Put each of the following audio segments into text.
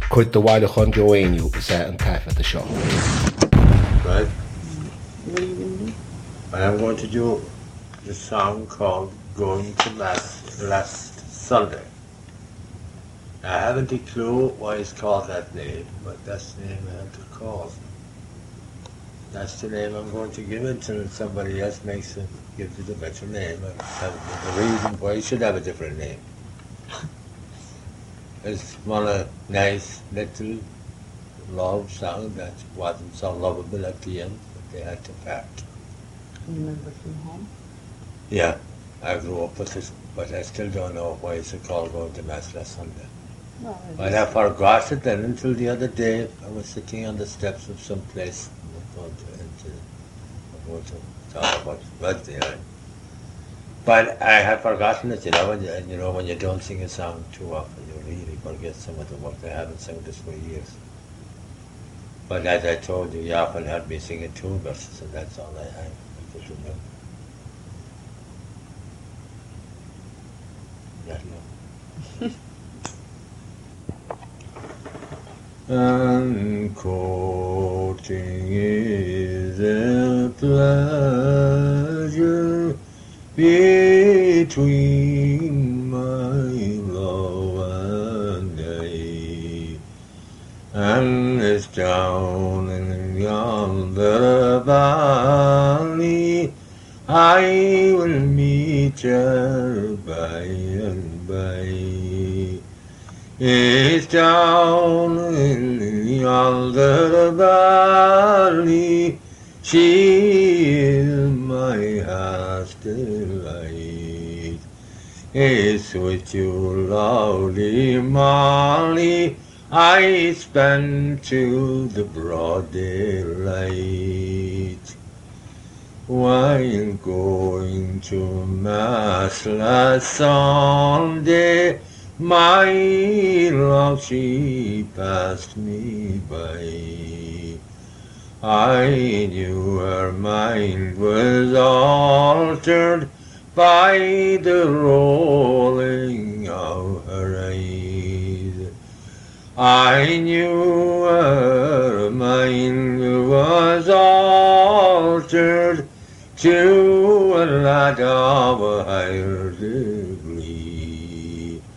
Quit the while on Joanne you say and taff at the shop. Right? What are you going to do? I'm going to do the song called Going to Mass last Sunday. I haven't a clue why it's called that name, but that's the name I have to call. That's the name I'm going to give it until somebody else gives it a better name. The reason why it should have a different name. It's one a nice little love song that wasn't so lovable at the end, but they had to part. Can you remember from home? Yeah, I grew up with it, but I still don't know why it's called Going to Mass last Sunday. Well, But I forgot it then until the other day. I was sitting on the steps of some place. I'm going to talk about birthday. But I had forgotten it, when you don't sing a song too often, you really forget some of the work. I haven't sung this for years. But as I told you often had me singing 2 verses, and that's all I have. I just remember. That long. And courting is a pleasure between my love and I, and it's down in yonder valley I will meet her by and by. It's down in yonder valley, she is my heart's delight. It's with you, lovely Molly, I spend to the broad daylight. While going to Mass last Sunday, my love, she passed me by. I knew her mind was altered by the rolling of her eyes. I knew her mind was altered to a lad of a higher degree.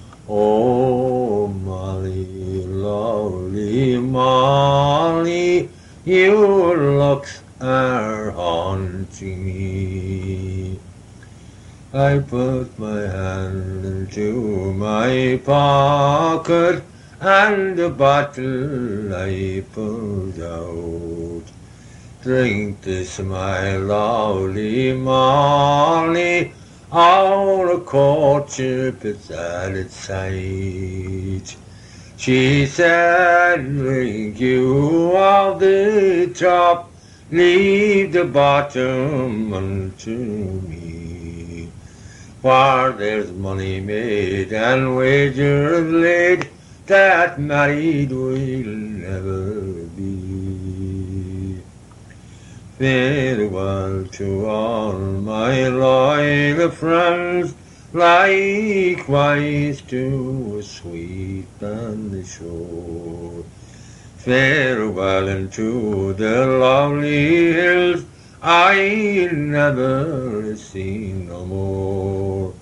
Oh, Molly, lovely Molly, your looks are haunting me. I put my hand into my pocket and the bottle I pulled out. Drink this, my lovely Molly, our courtship is at its height. She said, drink you of the top, leave the bottom unto me. For there's money made and wagers laid that married will never be. Farewell to all my loyal friends, likewise to sweet and the shore. Farewell unto the lovely hills I'll never see no more.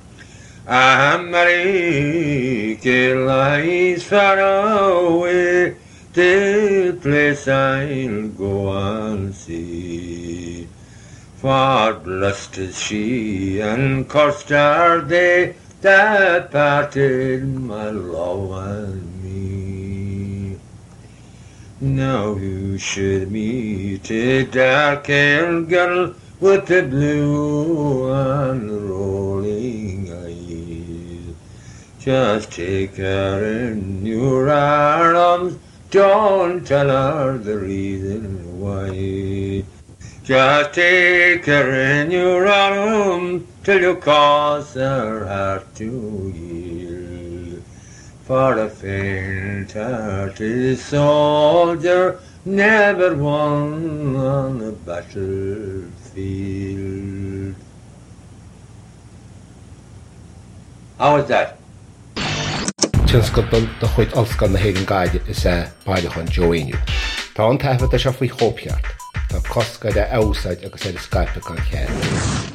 America lies far away, the place I'll go and see. For blessed is she, and cursed are they that parted my love and me. Now you should meet a dark-haired girl with the blue and rolling eyes. Just take her in your arms, don't tell her the reason why. Just take her in your arms till you cause her heart to yield. For a faint-hearted soldier never won on a battlefield. How was that? tinscadal do chuid alscan na héigen gaide is páidechon Joainniu. Tá an taifead a se faoi chópeart. Tá cosca de ásaid agus Skype gan chéir.